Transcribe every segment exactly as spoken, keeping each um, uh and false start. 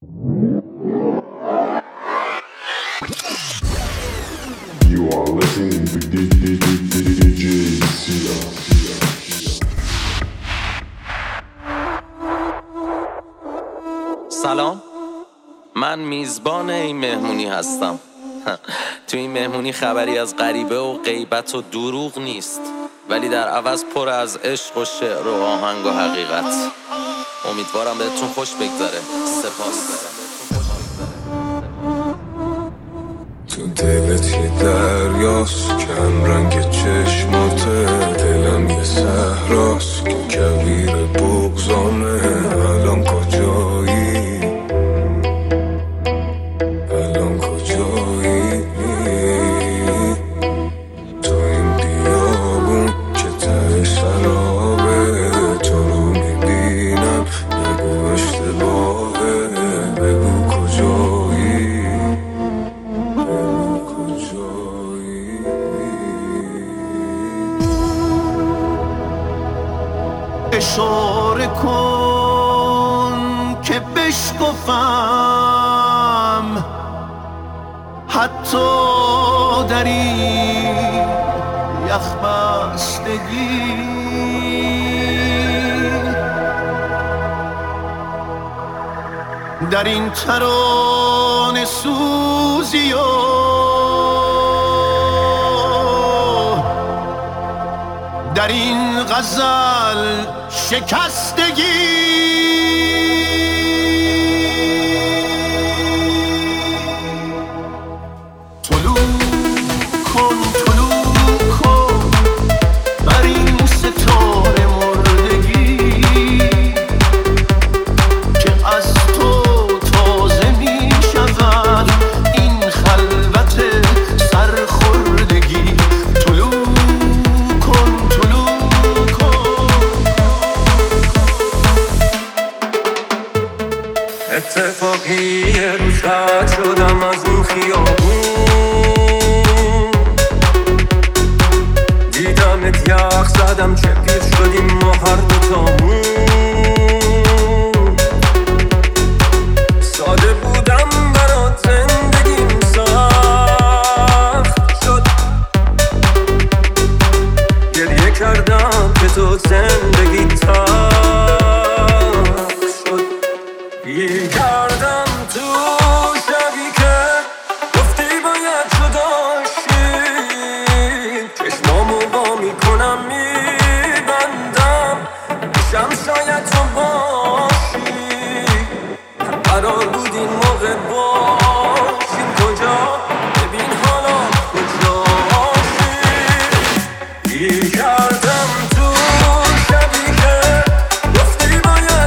You are listening to D J Sia. سلام، من میزبان این مهمونی هستم. تو این مهمونی خبری از غریبه و غیبت و دروغ نیست، ولی در عوض پر از عشق و شعر و آهنگ و حقیقت. امیدوارم بهتون خوش بگذره. سپاس. تو دلت یه دریاست کم رنگ چشماته، دلم یه صحراست که کویر بغضانه. الان کجایی؟ الان کجایی؟ تو این بیابون که ته سرابه، تو رو میبینم نگو اشتباهه. بگو کجایی؟ اشاره کن که بشکفم حتی در این یخ بستگی. در این ترانه سوزی و در این غزل شکستگی. طلوع کن طلوع کن بر این ستاره مردگی که از تو تازه می شود این خلوت سرخوردگی. طلوع کن طلوع کن. اتفاقی یه روز رد شدم از اون خیابون، دیدمت یخ زدم چه پیر شدیم ما هر دوتامون. ساده بودم برات زندگیم سخت شد، گریه کردم که تو زندگی تلخ شد. گیر کردم تو شبی که گفتی باید جداشی، چشمامو وا میکنم میبندم میشم شاید تو باشی. قرار بود این موقع باشیم کجا، ببین حالا کجاشی. گیر کردم تو شبی که گفتی باید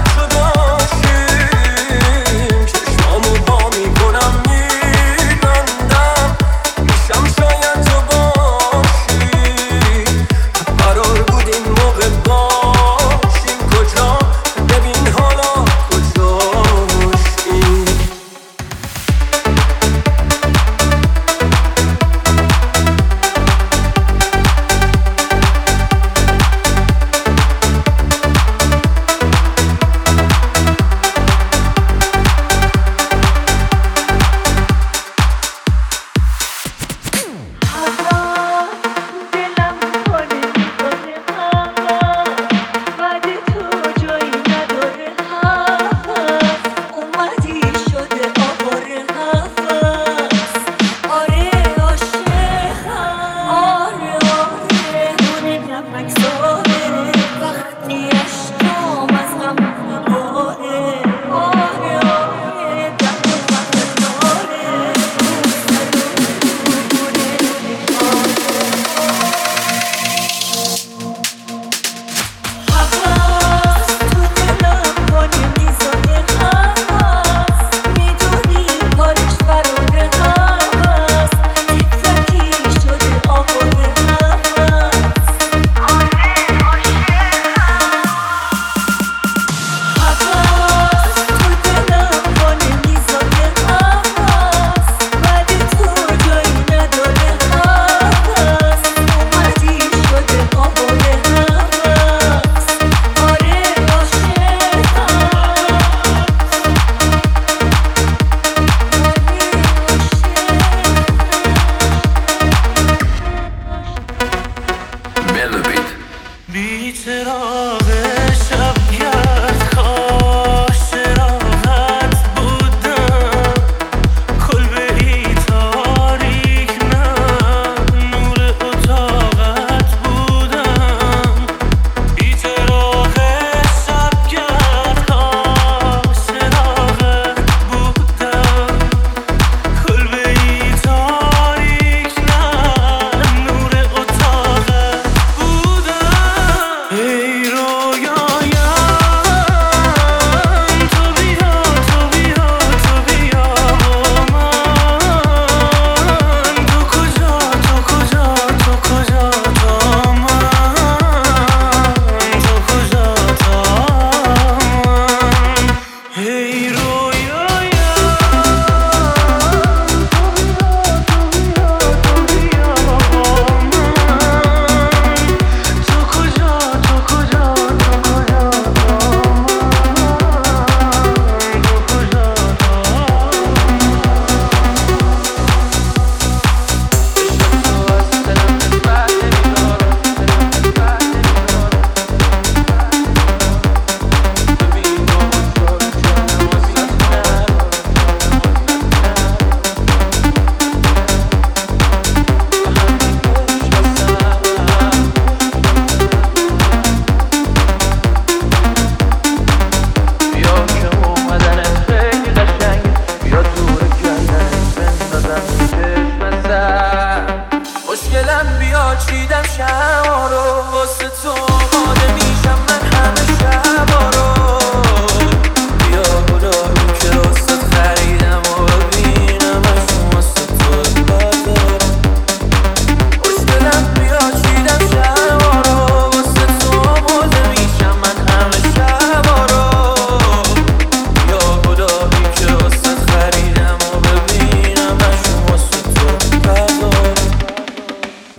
جداشیم، چشمامو وا میکنم میبندم میشم شاید تو باشی. قرار بود این موقع باشیم کجا، ببین حالا کجاشی.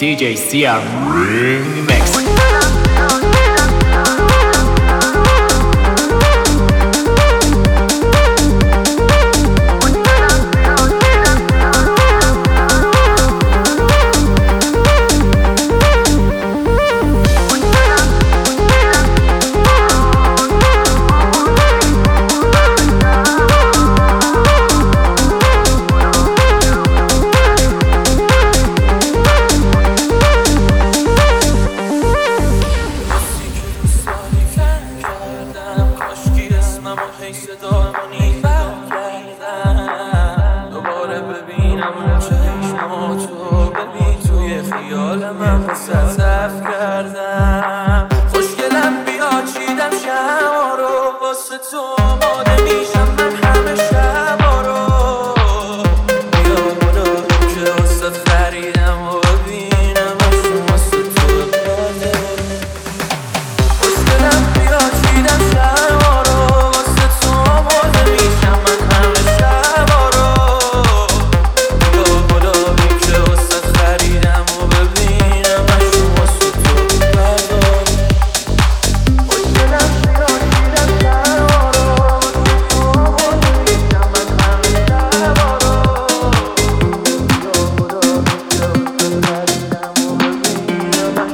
دی جی سی ار Remix. دوباره ببینم اون چشماتو، ببین توی خیال من صف کردم. خوشگلم بیا چیدم شما رو، واسه تو آماده میشم من همه شبا رو. بیا بالا که واسه خریدم و ببینم واسه تو باده. خوشگلم بیا چیدم شما رو، واسه تو آماده میشم من همه شبا رو. بیا بالا که واسه خریدم و ببینم واسه تو باده. خوشگلم بیا چیدم شما رو، واسه تو آماده میشم من همه شبا رو. بیا بالا که واسه خریدم و ببینم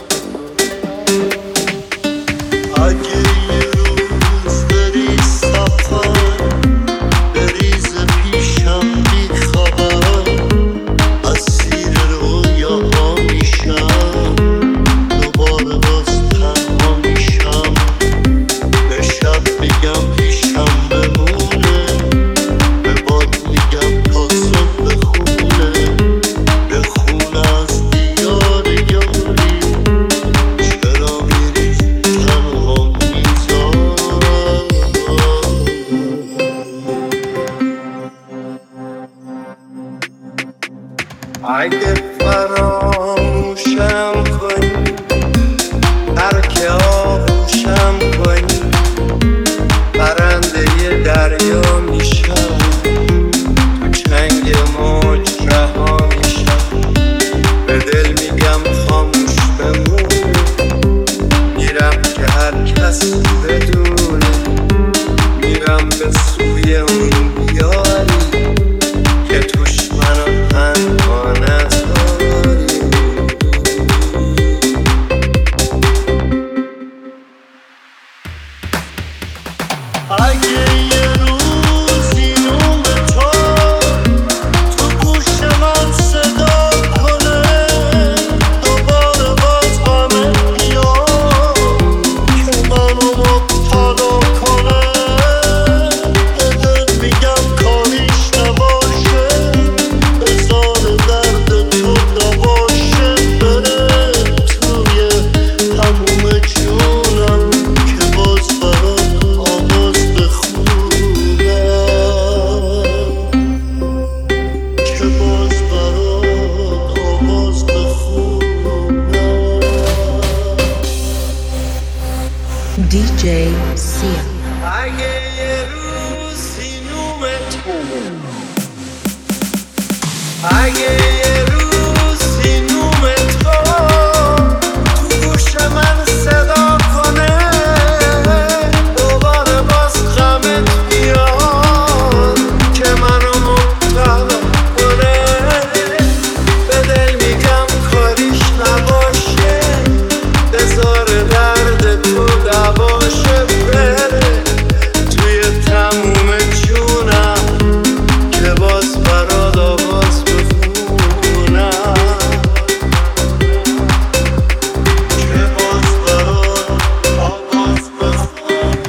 اگه یه روز بری سفر بریز پیشم بیخبر، اسیر رویاها میشم، دوباره باز تنها میشم. به شب میگم پیشم بمونه، به باد میگم تا صبح بخونه، بخونه از دیار یاری. چرا میری تنها میذارم؟ اگه فراموشم کنی، ترک آغوشم کنی، پرنده دریا میشم، تو چنگ موج رها میشم. به دل میگم خاموش بمونه، میرم که هر کس بدونه، میرم به سوی اون بیاری که توش منو تنها نذاری. اگه یه روزی نوم تو تو گوش من صدا کنه، دوباره باز غمت بیاد که منو مبتلا کنه. به دل میگم کاریش نباشه، بذار درد تو دواشه. بره توی تموم جونم که باز برات آواز بخونم، که باز برات آواز بخونم. دی جی سی اگه یه روزی نوم تو، اگه یه روزی نوم تو تو گوش من صدا کنه، دوباره باز غمت بیاد که منو مبتلا کنه. به دل میگم کاریش نباشه، بذار درد تو دواشه. بره توی تموم جونم که باز برات آواز بخونم، که باز برات آواز بخونم.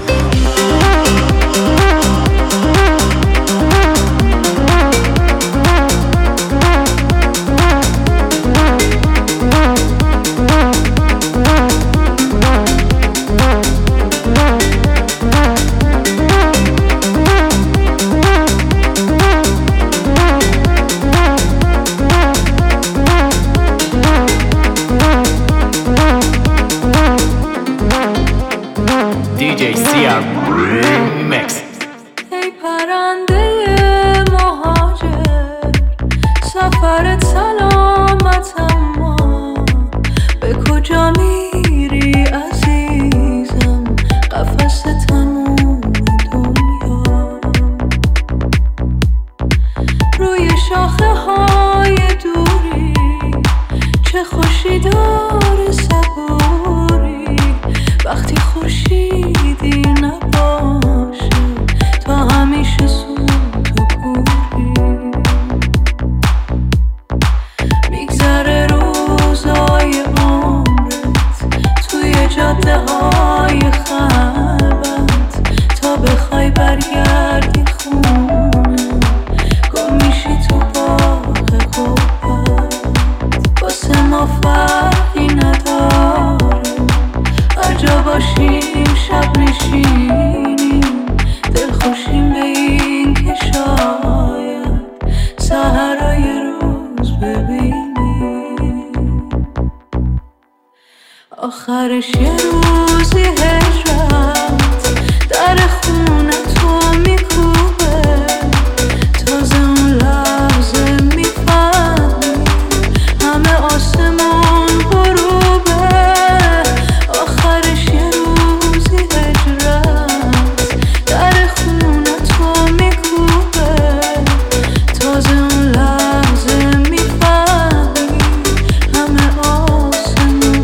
دی جی سی ار Remix. ای پرنده مهاجر، سفرت سلامت اما شاخه های دوری، چه خوشی داره صبوری وقتی خورشیدی نباشه تا همیشه سود و پوری. میگذره روزای عمرت توی جاده های خلوت تا بخوای برگردی خونه گم میشی تو باغ قوت. واسه ما فرقی نداره هر جا باشیم شب نشینیم دلخوشیم به این که شاید سحرای روز ببینیم. آخرش یه روزی هجرت در خونه تو میکوبه، تازه اون لحظه میفهمی همه آسمون غروبه. آخرش یه روزی هجرت در خونه تو میکوبه، تازه اون لحظه میفهمی همه آسمون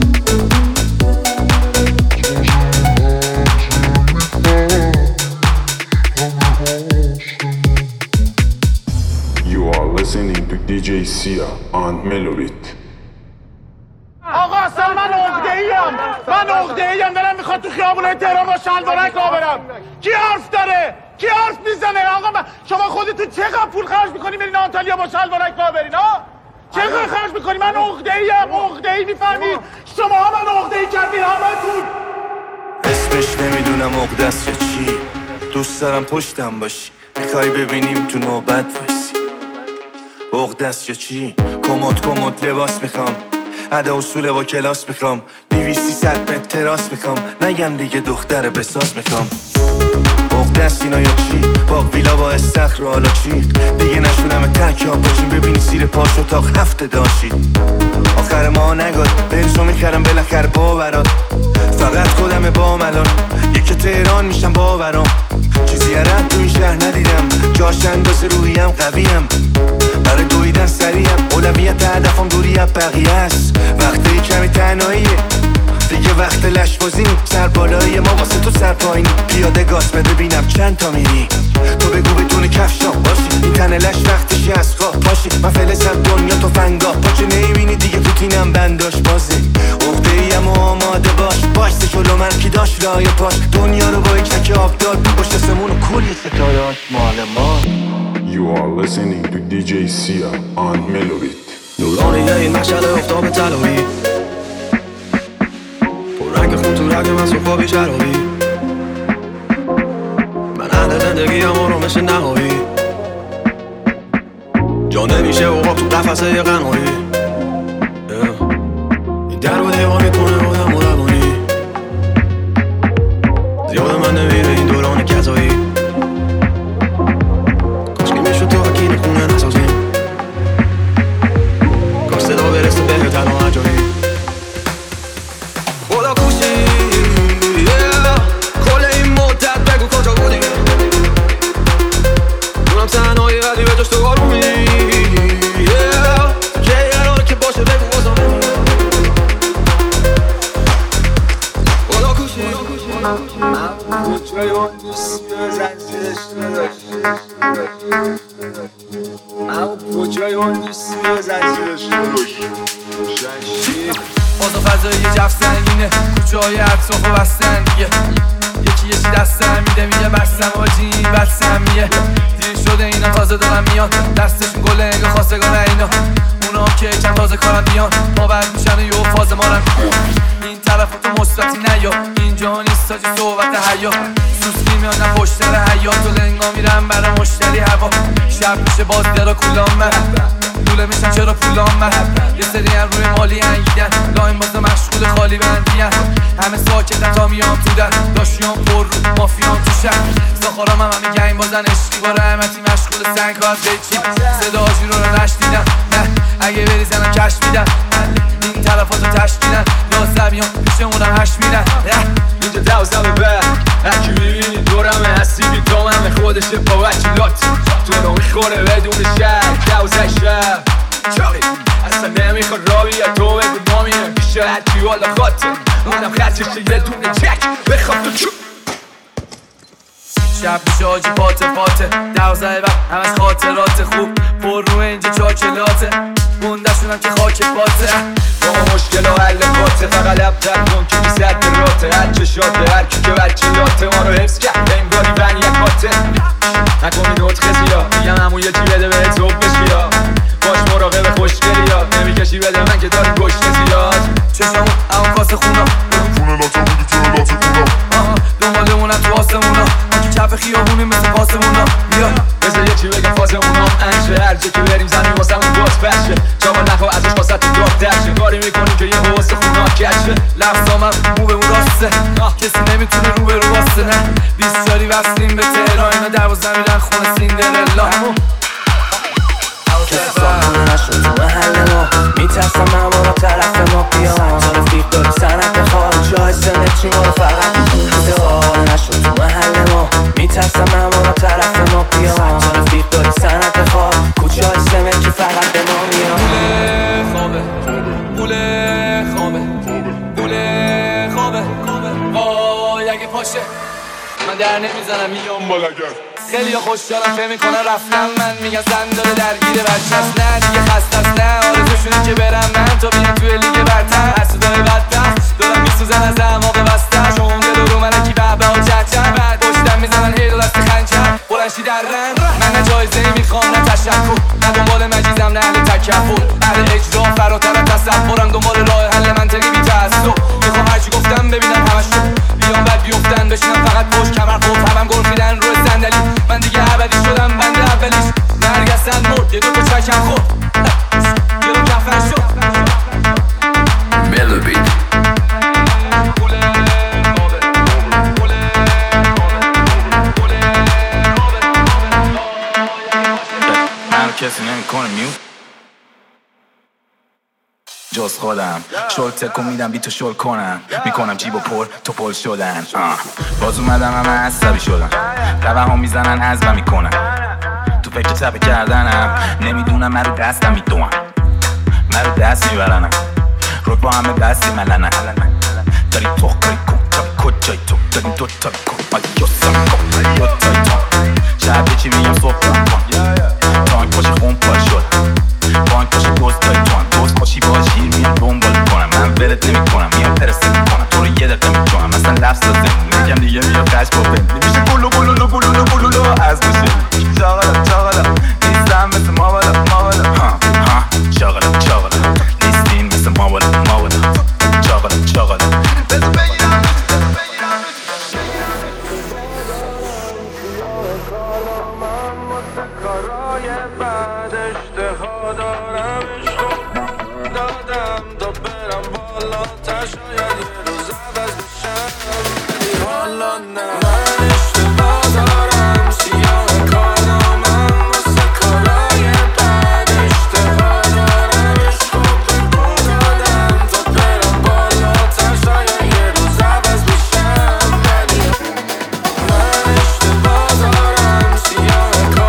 You are listening to دی جی Sia on Melobit. آقا اصلا من عقده‌ایم، من عقده‌ایم دارم میخواد تو خیابونای تهران با شلوارک راه برم. کی حرف داره؟ کی حرف میزنه؟ آقا من شما خودتون چقدر پول خرج میکنین برین آنتالیا با شلوارک راه برین ها؟ چقدر خرج میکنین؟ من عقده‌ایم، عقده‌ای میفهمید؟ شما ها من عقده‌ای کردین همتون. اسمش نمیدونم عقده است یا چی، دوست دارم پشتم باشی میخوای ببینیم تو نوبت وایسی. عقده است یا چی، کمد کمد لباس میخوام، ادا اصول با کلاس میخوام، دویستی صد متر تراس میخوام، نگم دیگه دختر بساز میخوام. عقده است اینا یا چی، با ویلا با استخر و حالا چی، دیگه نشونم تک ها باشیم ببینی زیر پاش اتاق هفته داشتید. آخر ما نگاد بنزو میخرم بالاخره باورات، فقط خودم با ملان یکی تهران میشم باورام. چیزی رد تو این شهر ندیدم، جاش اندازه روحیم قویم، برای دویدن سریم اولویت هدفم دوری از بقیه است. وقتی کمی تنهاییه دیگه وقت لش بازی، سر بالایی ما واسه تو سر پایینی، پیاده گاز بده ببینم چند تا میری، تو بگو بدون کفشام باشی این تنه لش وقتشی از خواه پاشی. من فلسم دنیا تو فنگاه پاچه نمیبینی دیگه پوتینم بنداش بازه. عقده ایم و آماده باش باشته جلو من کی داشت رای پاش، دنیا رو با یک تک آب داد پشت سمون و کلی ستارهاش مال ما. You are listening to دی جی Sia on Melobit. نورانیه این مشعل افتاب طلایی، پررنگ خون تو رگ من صبح شرابی، من اهل زندگی هم آرامش نهایی، جا نمیشه اوقاب تو قفسه قنایی، این در و دیوار میکنه آدم و روانی، زیاد من نمیره این دوران کذایی، کاش که میشد تو حکین خونه نسازیم، کاش صدا برسه به تنها عجایی. خدا کوشی کل این مدت بگو کجا بودی، دونم تنهایی ولی به جاش تو آرومی، که قرار که باشه بگو بازم خدا کوشی کجای اون دوستی و زنجیرش نداشتی، اما کجای اون دوستی و زنجیرش نداشتی شنشیر بازا فضایی یه جف سنگینه، کوچه های اطراف و بستن دیگه، یکی یکی دستم میده میگه بستم آجی این بستم میه، دیر شده اینا تازه دارم میان، دستشون گل انگاه خواستگاه اینا، اونا که چند تازه کارم بیان، ما برد میشن و یه فاز مارم این طرف تو مثبتی نیا، اینجا نیست تاجی صحبت حیا، سوسکی میان نه پشتر حیات و لنگا میرم برا مشتری هوا، شب میشه باز درا کولام من دوله میشن چرا پولام من، یه سری هم روی مالی انگیدن، لاین بازه مشغول خالی بندیان، همه ساکتن تا میام تو در، داشیام پر رو مافیام تو شهر، ساخارام هم همین گنگ بازن عشقی با رحمتی مشغول سنگ ها بچین، صدا آجی رو رو نشنیدم، نه اگه بری زنم کش میدن، این طرفاتو تشکیلن، نازبیان پیشمونم هش میدن، اینجا دوزمه بر هرکی میبینی دورمه هستی بی داممه خودشه با وکیلات تو رو میخوره بدون شک دوزه خرجش یه دونه چک بخواب تو چوب شب میشه آجی پاته پاته دوازه وقت هم از خاطرات خوب پر رو اینجا چاکلاته موندشونم که خاک باته با مشکل و حل باته فقط لبتر کن که بیزد به راته هر چشاته هر کی که بچه لاته ما رو حفظ کرد انگاری بنی یک باته نکنی دوت خزیا میگم همون یه چی بده به توب بشیا باش مراقب خوشگلی یاد نمیکشی بده من که داری گشت زیاد چشمون همون کاسه خونا خونه لاته بودی توی لاته خونا دنبالمونم تو آسمونا ما که کف خیابونیم مثل پاسمونا بیا بذار یه چی بگم فازمونام انشه هر جا که بریم زنیم واسه اون باز بشه چاقا نخوا ازش واسه تو داغ درشه کاری میکنیم که یه حواسه خونا کشه لفظامم مو به اون راسته کسی نمیتونه رو به رو واسه نه بیست جاری وصلیم به تهران اینا دوازده میرن خونه سیندرلا کسی ساخونه نشد تو محل ما میترسم من ما رو طرف ما بیان رفیق داری سنت خواهد جای سنت چی ما رو فقط ساخونه نشد تو محل ما میترسم من ما رو طرف ما بیان رفیق داری سنت خواهد کجای سنت چی فقط به ما میان گوله خوابه گوله خوابه گوله خوابه وای اگه پاشه من در نمیزنم میام بالگر خیلی ها خوشحالم که میکنن رفتم من میگن زن داره درگیر بچه هست نه دیگه خسته هست نه آرزوشونه که برم من تا بیان توی لیگ برتر هر صدای بدبخت دارم میسوزن از اعماق بسته شون دل رو منکی بهبه ها چهچه بعد پشتم میزنن هیل و دست خنجر بلنشی در رنگ من نه جایزه میخوام نه تشکر نه دنبال مجیزم نه اهل تکفر اهل اجرا فراتر از تصورم دنبال راه حل منطقی بی تعصب میخوام هرچی گفتم ببینم همشو بیام بعد بیفتن بشینم فقط پشت کمر خود همم گرفیدن روی صندلی من دیگه ابدی شدم بنده اولیش نرگسن مرد یه دو تا چکم خورد یه دو کفن شد ملوبی من کسی نمی کنه میو جز خودم شل تکون میدم بی تو شل کنم میکنم جیب و پر تو پل شدن آه. باز اومدم همه عصبی شدن قوه ها میزنن عزبم میکنن تو فکر تپه کردنم نمیدونم من رو دستم میدونم من رو دست میبرنم روک با همه دستی ملنه داری تو کاری کن تایی کجای تو داریم دو تا کن مگه یوسم کن دو تایی تو شب چی میگم صبح کن تانک باشه خون پال شد بانک باشه دوست داری تو دوست باشی با شیر میام دنبال میکنم من ولت نمی کنم میام پرسه میکنم تو رو یه دقیقه میکنم مثلا لفظ لازم میگم دیگه میام قش با بند نمیشه گلو گلولو گلولو گلولو از میشه چاقالا چاقالا نیستم مثل ما بالا ما بالا ها ها چاقالا چاقالا نیستین مثل ما بالا ما بالا چاقالا چاقالا بزن بگیرم کارای بعد اشتها دارم عشق دادم تا برم بالا تا شاید یه روز عوض بشم ولی حالا نه من اشتباه دارم سیاه کارنامم واسه کارای بعد اشتها دارم عشق دادم تا برم بالا تا شاید یه روز عوض بشم ولی من اشتباه دارم سیاه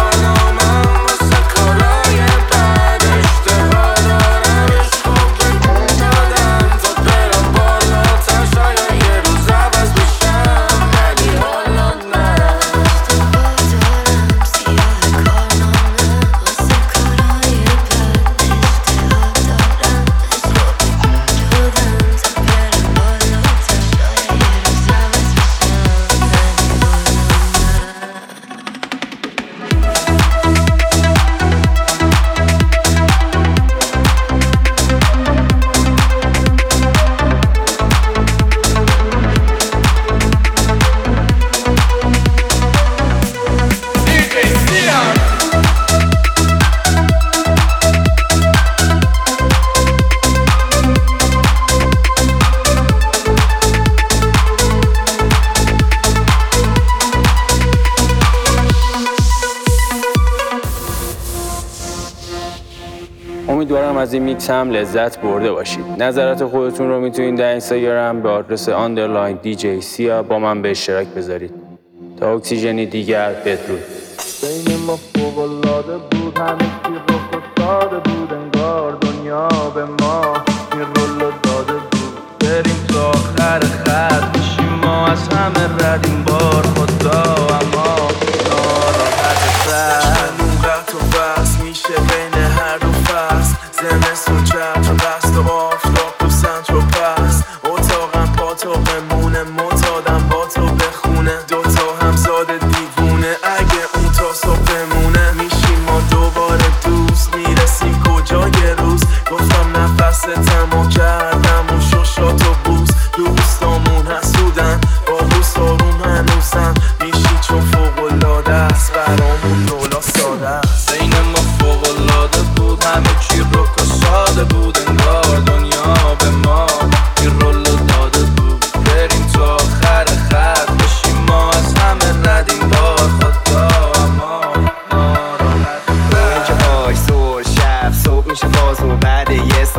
امیدوارم از این میکس هم لذت برده باشید. نظرات خودتون رو میتونید در اینستاگرام به آدرس آندرلاین دی جی سیا با من به اشتراک بذارید. تا اکسیژنی دیگر بدرود. بین ما فوق‌العاده بود، همه چی رخ افتاده بود، انگار دنیا به ما این رولو داده بود. بریم تا آخر خط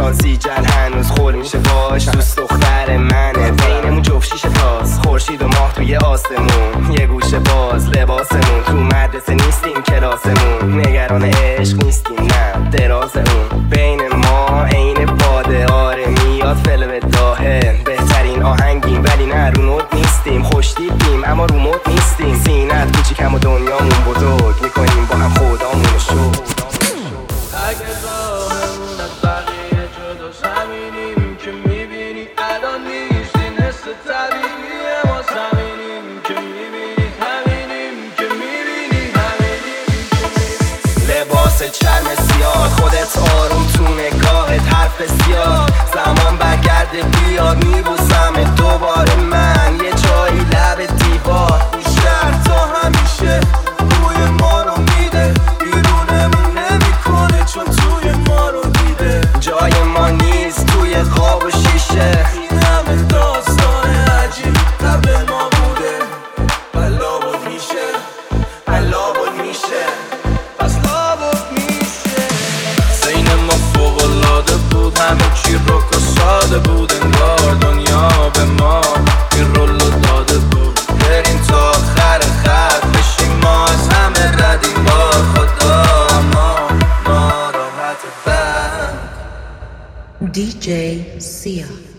شانسی جل هنوز خور میشه باش دوست دختر منه بینمون جفت شیشه تاس خورشید و ماه توی آسمون یه گوشه باز لباسمون تو مدرسه نیستیم کلاسمون نگران عشق نیستیم نه دراز اون بین ما عین باده آره میاد فلم داهه بهترین آهنگیم ولی نه رو نوت نیستیم خوشتیپیم اما رو مد نیستیم سینت کوچیکم و دنیامون بزرگ میکنیم با هم خدامونو شو اگه راهمون از بقیه جداست همینیم که میبینی الان نیستین حس طبیعیه ما همینیم که میبینی همینیم که میبینی همینیم لباس چرم سیاه خودت آروم تو نگاهت حرف زیاد زمان برگرده بیاد میبوسم دوباره من یه جایی لب دیوار بیشتر تا همیشه بوی ما رو میده بیرونمون نمیکنه چون توی ما رو دیده جای ما نیست توی خواب و شیشه این همه داستان عجیب قبل ما بوده بلا بود میشه بلا بود میشه پس لابد میشه زین ما فوق‌العاده بود همه چی رک و ساده بود انگار دنیا به ما این رول داده بود بریم تا آخر خط بشیم ما از همه ردیم با خدا ما ناراحت بند دی جی Sia.